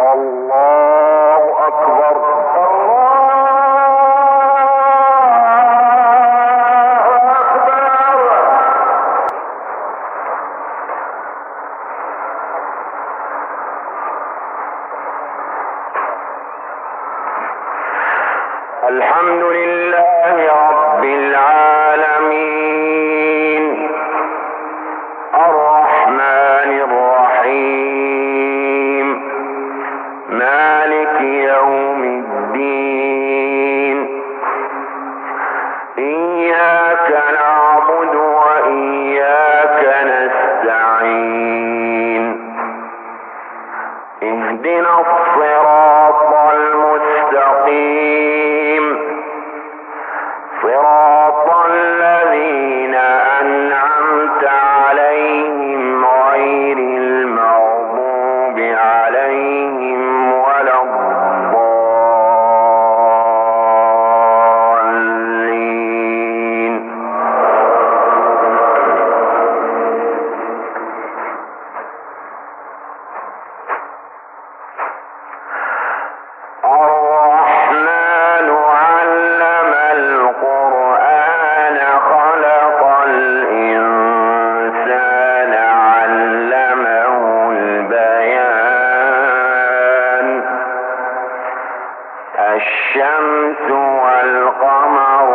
الحمد لله رب العالمين الرحمن الرحيم مالك يوم الدين إياك نعبد وإياك نستعين اهدنا الصراط المستقيم صراط الذين أنعمت عليهم غير المغضوب عليهم ولا الضالين الرحمن علم القرآن خلق الإنسان علمه البيان الشمس والقمر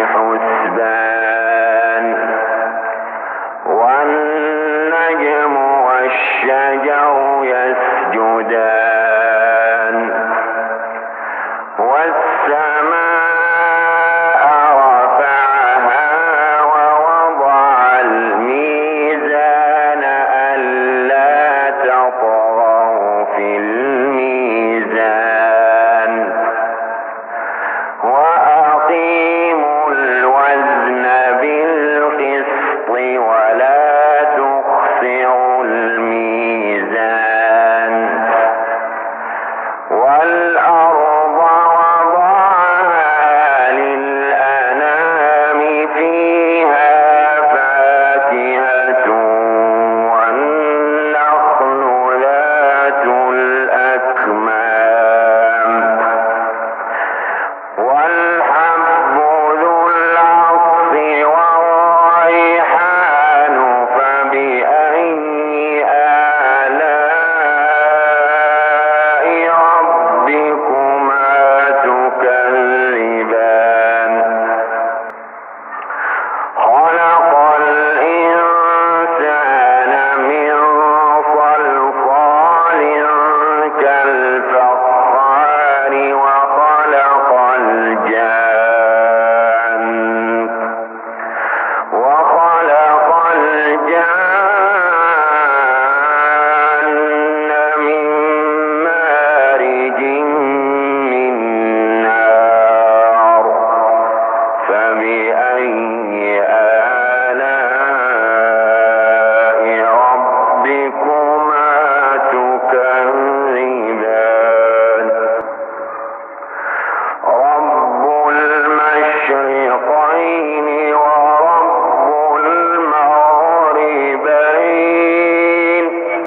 بحسبان والنجم والشجر يسجدان والسماء رفعها ووضع الميزان ألا تطغوا في الميزان وأقيموا الوزن بالقسط ولا تخسروا الميزان والأرض وضعها للأنام فيها فاكهة والنخل ذات الأكمام والحب ذو العصف والريحان فبأي آلاء ربكما تكذبان خلق الإنسان من صلصال كالفخار وخلق الجان من مارج من نار فبأي آلاء ربكما تكذبان رب المشرقين ورب المغربين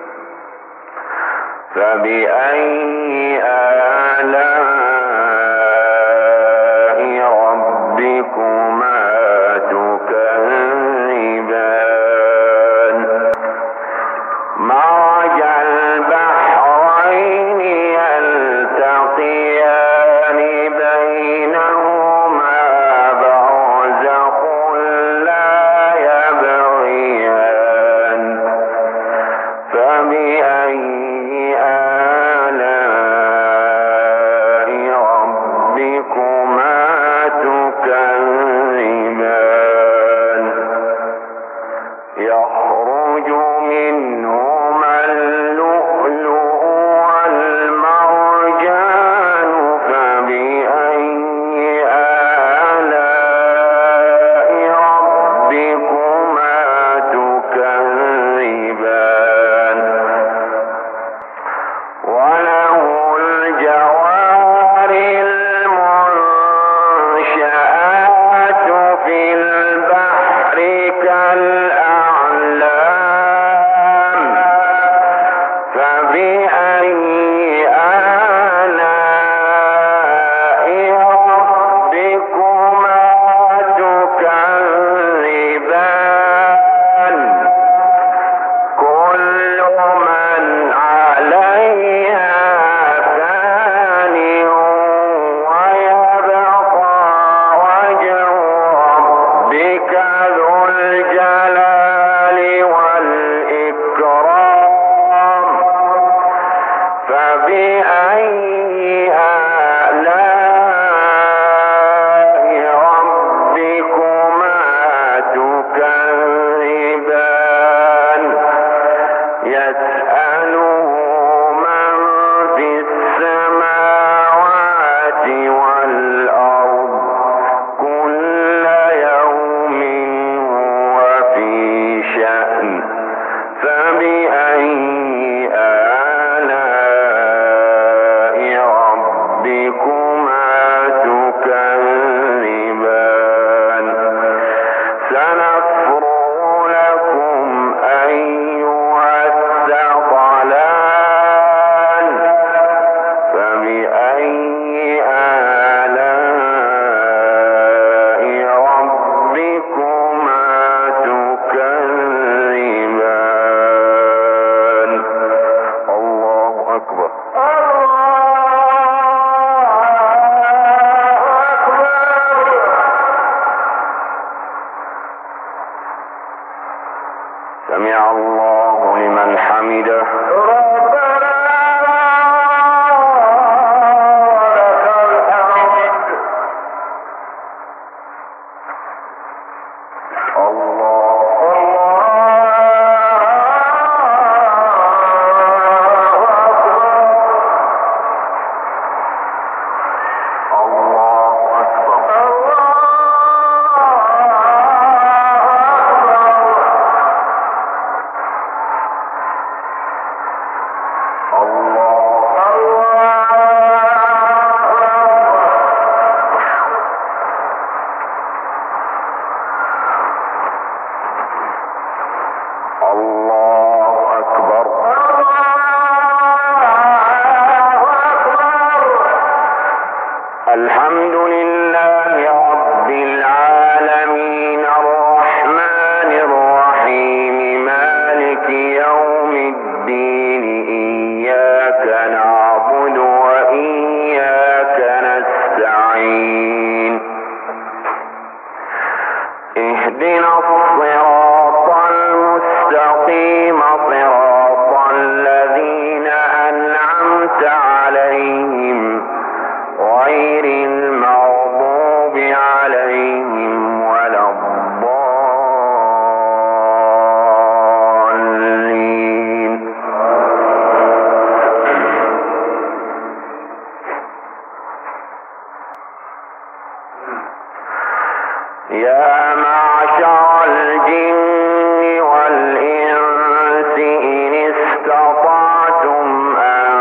فبأي آلاء ربكما تكذبان مرج البحرين يلتقيان بينهما برزخ لا يبغيان فبأي آلاء فبأي آلاء ربكما تكذبان يسأله من في السماوات والأرض كل يوم هو في شأن فبأي آلاء ربكما تكذبان سنفرغ لكم أيها الثقلان فبأي آلاء ربكما تكذبان الله أكبر سمع الله لمن حمده ربنا ولك الحمد الحمد لله رب العالمين الرحمن الرحيم مالك يوم الدين إياك نعبد وإياك نستعين اهدنا الصراط المستقيم صراط الذين أنعمت عليهم غير المغضوب عليهم ولا الضالين يا معشر الجن والإنس إن استطعتم أن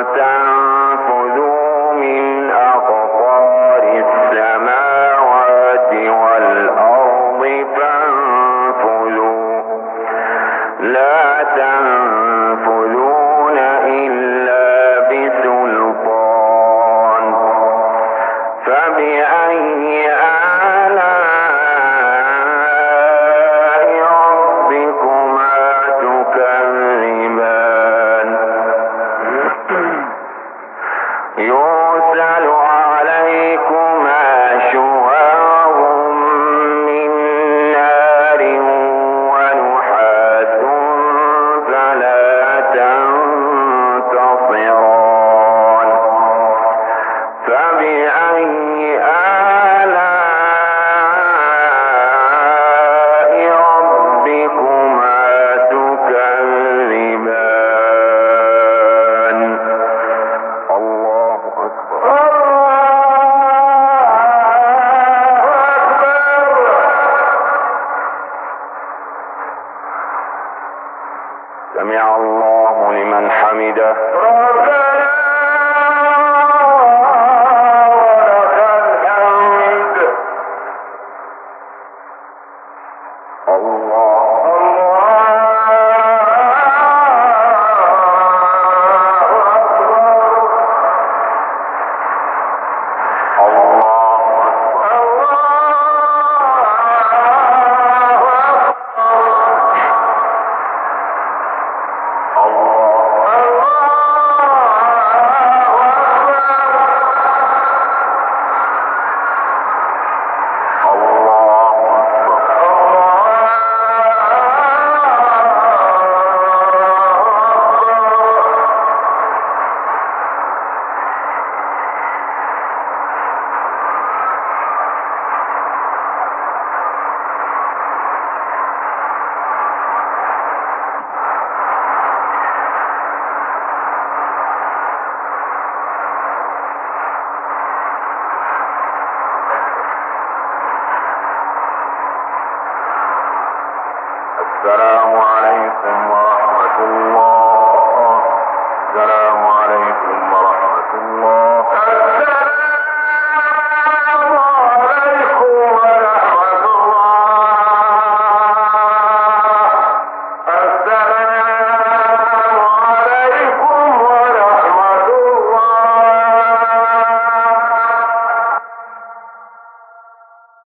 تنفذوا من أقطار السماوات والأرض فانفذوا لا تنفذون إلا بسلطان فبأي آلاء ربكما تكذبان يرسل عليكم